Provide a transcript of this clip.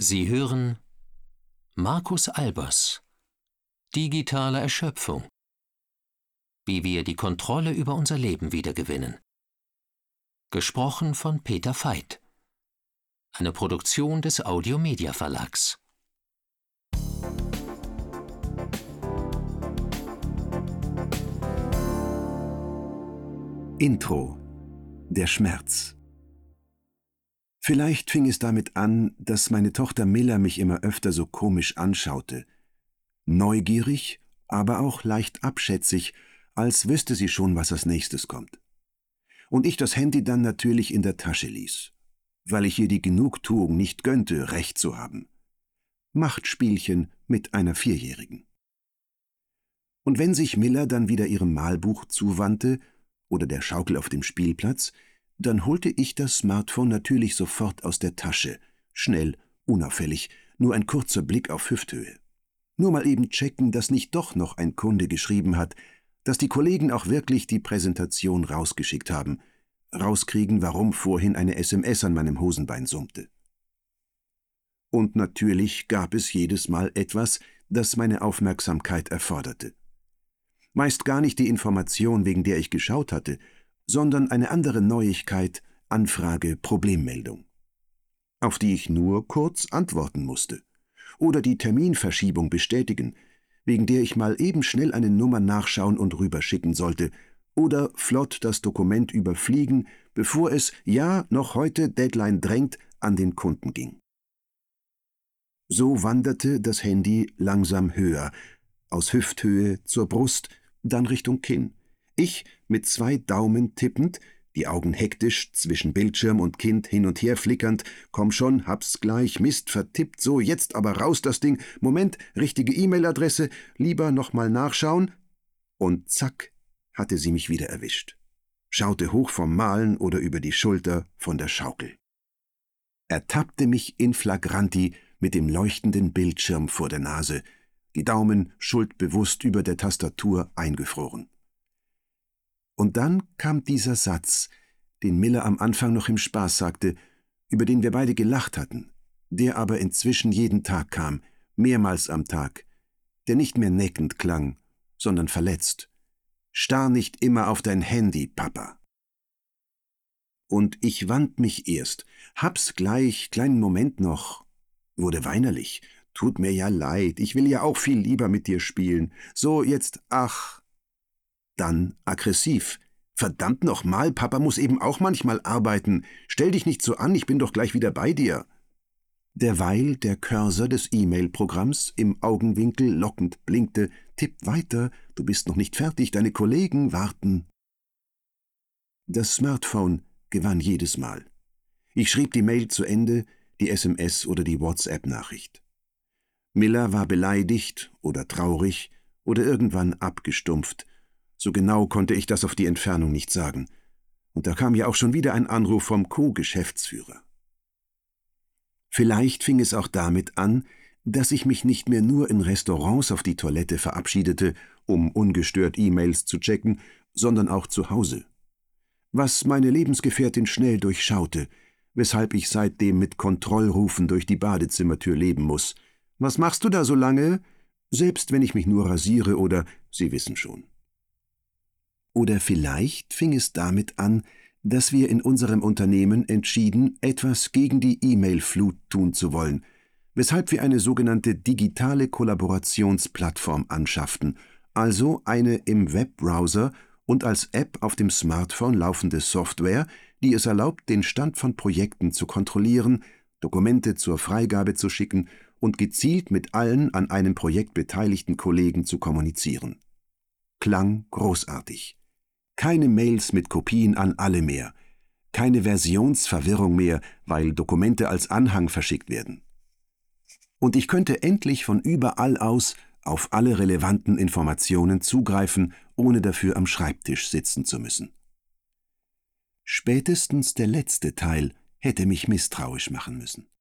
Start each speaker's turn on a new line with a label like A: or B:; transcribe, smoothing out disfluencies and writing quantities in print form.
A: Sie hören Markus Albers, Digitale Erschöpfung. Wie wir die Kontrolle über unser Leben wiedergewinnen. Gesprochen von Peter Veit. Eine Produktion des Audio-Media Verlags.
B: Intro. Der Schmerz. Vielleicht fing es damit an, dass meine Tochter Milla mich immer öfter so komisch anschaute. Neugierig, aber auch leicht abschätzig, als wüsste sie schon, was als nächstes kommt. Und ich das Handy dann natürlich in der Tasche ließ, weil ich ihr die Genugtuung nicht gönnte, Recht zu haben. Machtspielchen mit einer Vierjährigen. Und wenn sich Milla dann wieder ihrem Malbuch zuwandte oder der Schaukel auf dem Spielplatz, dann holte ich das Smartphone natürlich sofort aus der Tasche, schnell, unauffällig, nur ein kurzer Blick auf Hüfthöhe. Nur mal eben checken, dass nicht doch noch ein Kunde geschrieben hat, dass die Kollegen auch wirklich die Präsentation rausgeschickt haben, rauskriegen, warum vorhin eine SMS an meinem Hosenbein summte. Und natürlich gab es jedes Mal etwas, das meine Aufmerksamkeit erforderte. Meist gar nicht die Information, wegen der ich geschaut hatte, sondern eine andere Neuigkeit, Anfrage, Problemmeldung, auf die ich nur kurz antworten musste, oder die Terminverschiebung bestätigen, wegen der ich mal eben schnell eine Nummer nachschauen und rüberschicken sollte, oder flott das Dokument überfliegen, bevor es, ja, noch heute, Deadline drängt, an den Kunden ging. So wanderte das Handy langsam höher, aus Hüfthöhe zur Brust, dann Richtung Kinn. Ich, mit 2 Daumen tippend, die Augen hektisch zwischen Bildschirm und Kind hin und her flickernd, komm schon, hab's gleich, Mist, vertippt, so, jetzt aber raus das Ding, Moment, richtige E-Mail-Adresse, lieber nochmal nachschauen, und zack, hatte sie mich wieder erwischt. Schaute hoch vom Malen oder über die Schulter von der Schaukel. Ertappte mich in flagranti mit dem leuchtenden Bildschirm vor der Nase, die Daumen schuldbewusst über der Tastatur eingefroren. Und dann kam dieser Satz, den Milla am Anfang noch im Spaß sagte, über den wir beide gelacht hatten, der aber inzwischen jeden Tag kam, mehrmals am Tag, der nicht mehr neckend klang, sondern verletzt. Starr nicht immer auf dein Handy, Papa. Und ich wand mich erst, hab's gleich, kleinen Moment noch, wurde weinerlich. Tut mir ja leid, ich will ja auch viel lieber mit dir spielen. So, jetzt, ach. Dann aggressiv. Verdammt nochmal, Papa muss eben auch manchmal arbeiten. Stell dich nicht so an, ich bin doch gleich wieder bei dir. Derweil der Cursor des E-Mail-Programms im Augenwinkel lockend blinkte, tipp weiter, du bist noch nicht fertig, deine Kollegen warten. Das Smartphone gewann jedes Mal. Ich schrieb die Mail zu Ende, die SMS oder die WhatsApp-Nachricht. Milla war beleidigt oder traurig oder irgendwann abgestumpft. So genau konnte ich das auf die Entfernung nicht sagen. Und da kam ja auch schon wieder ein Anruf vom Co-Geschäftsführer. Vielleicht fing es auch damit an, dass ich mich nicht mehr nur in Restaurants auf die Toilette verabschiedete, um ungestört E-Mails zu checken, sondern auch zu Hause. Was meine Lebensgefährtin schnell durchschaute, weshalb ich seitdem mit Kontrollrufen durch die Badezimmertür leben muss. »Was machst du da so lange?« Selbst wenn ich mich nur rasiere oder »Sie wissen schon«. Oder vielleicht fing es damit an, dass wir in unserem Unternehmen entschieden, etwas gegen die E-Mail-Flut tun zu wollen, weshalb wir eine sogenannte digitale Kollaborationsplattform anschafften, also eine im Webbrowser und als App auf dem Smartphone laufende Software, die es erlaubt, den Stand von Projekten zu kontrollieren, Dokumente zur Freigabe zu schicken und gezielt mit allen an einem Projekt beteiligten Kollegen zu kommunizieren. Klang großartig. Keine Mails mit Kopien an alle mehr, keine Versionsverwirrung mehr, weil Dokumente als Anhang verschickt werden. Und ich könnte endlich von überall aus auf alle relevanten Informationen zugreifen, ohne dafür am Schreibtisch sitzen zu müssen. Spätestens der letzte Teil hätte mich misstrauisch machen müssen.